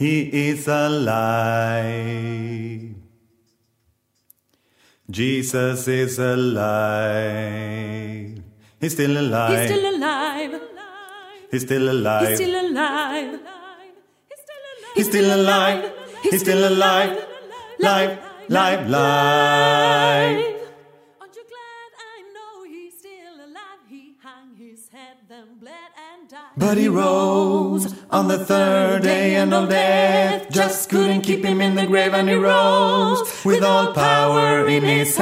He is alive. Jesus is alive. He's still alive. He's still alive. He's still alive. He's still alive. He's still alive. He's still alive. Live, live, live. Aren't you glad I know he's still alive? He hung his head, then bled and died. But he rose on the third day, and all death just couldn't keep him in the grave. And he rose with all power in his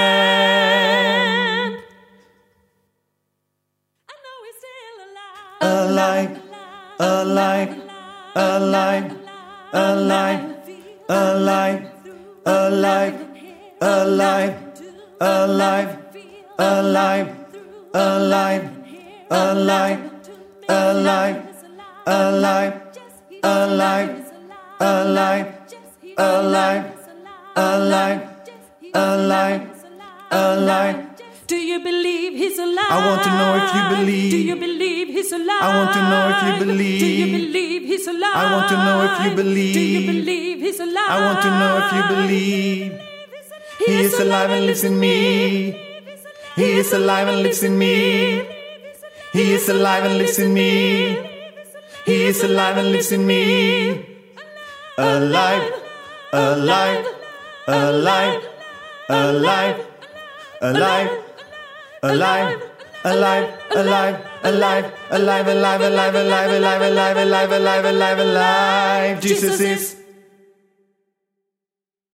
hand. I know he's still Alive, alive, alive, alive, alive, alive, alive, alive, alive, alive, alive, alive, alive, alive, alive, alive, alive, alive, alive. Do you believe he's alive? I want to know if you believe. Do you believe he's alive? I want to know if you believe. Do you believe he's alive? I want to know if you believe. Do you believe he's alive? I want to know if you believe. He is alive and lives in me. He is alive and lives in me. He is alive and lives in me. He is alive and lives in me. Alive, alive, alive, alive, alive, alive, alive, alive, alive, alive, alive, alive, alive, alive, alive, alive, alive, alive, alive. Jesus is